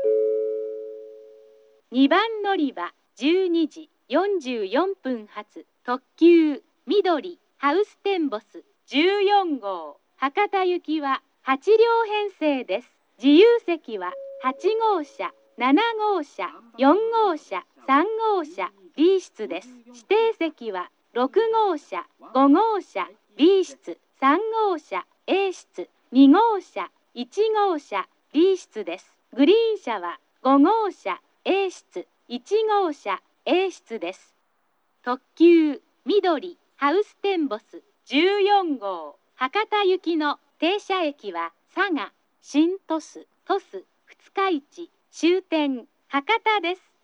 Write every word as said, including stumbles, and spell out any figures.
にばん乗り場じゅうにじよんじゅうよんぷん発特急緑ハウステンボスじゅうよんごう博多行きははちりょう編成です。自由席ははちごうしゃ、ななごうしゃ、よんごうしゃ、さんごうしゃ B 室です。指定席はろくごうしゃ、ごごうしゃ B 室、さんごうしゃ A 室、にごうしゃ、いちごうしゃ B 室です。グリーン車はごごうしゃ A 室、いちごうしゃ A 室です。特急緑ハウステンボスじゅうよんごう博多行きの停車駅は佐賀、新鳥栖、鳥栖、二日市、終点博多です。